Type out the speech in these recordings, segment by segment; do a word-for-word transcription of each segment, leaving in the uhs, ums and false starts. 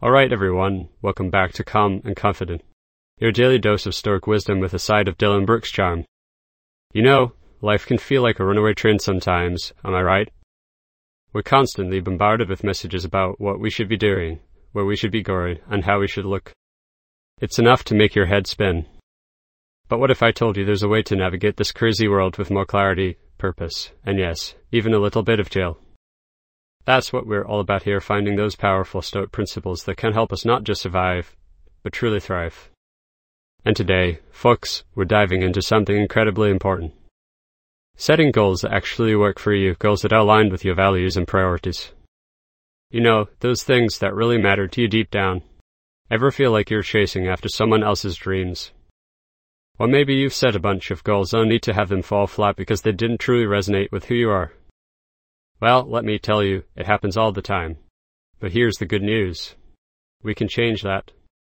Alright everyone, welcome back to Calm and Confident, your daily dose of stoic wisdom with a side of Dylan Brooks charm. You know, life can feel like a runaway train sometimes, am I right? We're constantly bombarded with messages about what we should be doing, where we should be going, and how we should look. It's enough to make your head spin. But what if I told you there's a way to navigate this crazy world with more clarity, purpose, and yes, even a little bit of chill? That's what we're all about here, finding those powerful Stoic principles that can help us not just survive, but truly thrive. And today, folks, we're diving into something incredibly important. Setting goals that actually work for you, goals that are aligned with your values and priorities. You know, those things that really matter to you deep down. Ever feel like you're chasing after someone else's dreams? Or maybe you've set a bunch of goals only to have them fall flat because they didn't truly resonate with who you are. Well, let me tell you, it happens all the time. But here's the good news. We can change that.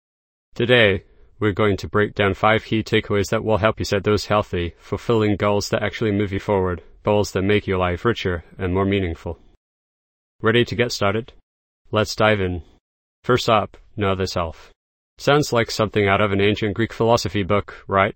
Today, we're going to break down five key takeaways that will help you set those healthy, fulfilling goals that actually move you forward, goals that make your life richer and more meaningful. Ready to get started? Let's dive in. First up, know thyself. Sounds like something out of an ancient Greek philosophy book, right?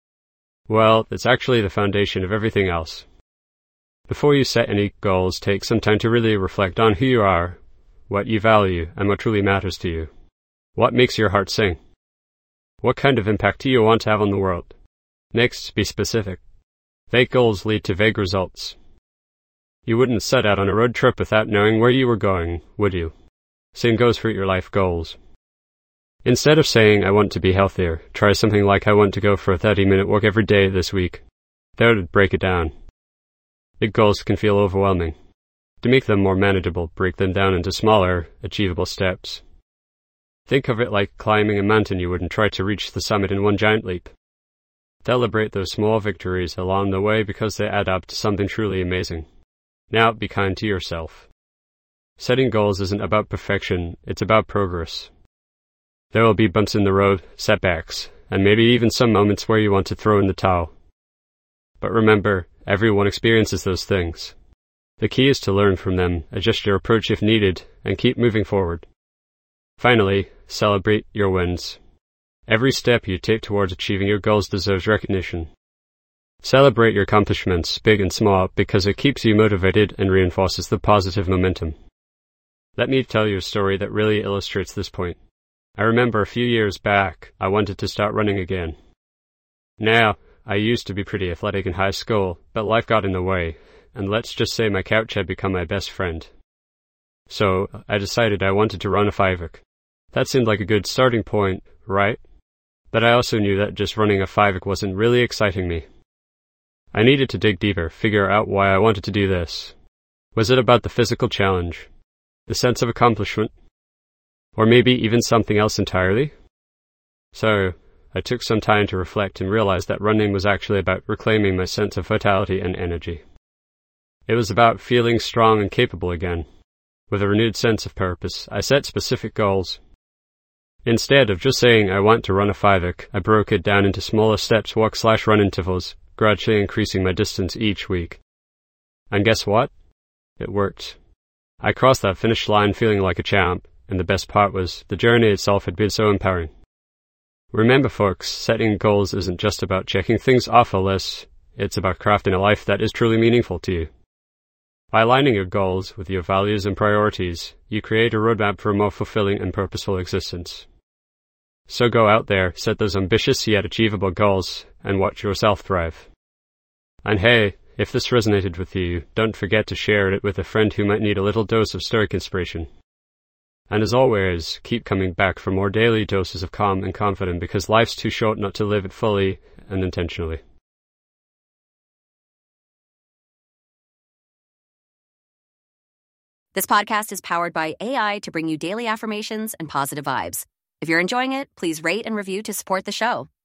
Well, it's actually the foundation of everything else. Before you set any goals, take some time to really reflect on who you are, what you value, and what truly matters to you. What makes your heart sing? What kind of impact do you want to have on the world? Next, be specific. Vague goals lead to vague results. You wouldn't set out on a road trip without knowing where you were going, would you? Same goes for your life goals. Instead of saying, I want to be healthier, try something like I want to go for a thirty-minute walk every day this week. That would break it down. Big goals can feel overwhelming. To make them more manageable, break them down into smaller, achievable steps. Think of it like climbing a mountain. You wouldn't try to reach the summit in one giant leap. Celebrate those small victories along the way because they add up to something truly amazing. Now, be kind to yourself. Setting goals isn't about perfection, it's about progress. There will be bumps in the road, setbacks, and maybe even some moments where you want to throw in the towel. But remember, everyone experiences those things. The key is to learn from them, adjust your approach if needed, and keep moving forward. Finally, celebrate your wins. Every step you take towards achieving your goals deserves recognition. Celebrate your accomplishments, big and small, because it keeps you motivated and reinforces the positive momentum. Let me tell you a story that really illustrates this point. I remember a few years back, I wanted to start running again. Now, I used to be pretty athletic in high school, but life got in the way, and let's just say my couch had become my best friend. So, I decided I wanted to run a five K. That seemed like a good starting point, right? But I also knew that just running a five K wasn't really exciting me. I needed to dig deeper, figure out why I wanted to do this. Was it about the physical challenge? The sense of accomplishment? Or maybe even something else entirely? So, I took some time to reflect and realized that running was actually about reclaiming my sense of vitality and energy. It was about feeling strong and capable again. With a renewed sense of purpose, I set specific goals. Instead of just saying I want to run a five K, I broke it down into smaller steps, walk slash run intervals, gradually increasing my distance each week. And guess what? It worked. I crossed that finish line feeling like a champ, and the best part was, the journey itself had been so empowering. Remember folks, setting goals isn't just about checking things off a list, it's about crafting a life that is truly meaningful to you. By aligning your goals with your values and priorities, you create a roadmap for a more fulfilling and purposeful existence. So go out there, set those ambitious yet achievable goals, and watch yourself thrive. And hey, if this resonated with you, don't forget to share it with a friend who might need a little dose of stoic inspiration. And as always, keep coming back for more daily doses of calm and confident because life's too short not to live it fully and intentionally. This podcast is powered by A I to bring you daily affirmations and positive vibes. If you're enjoying it, please rate and review to support the show.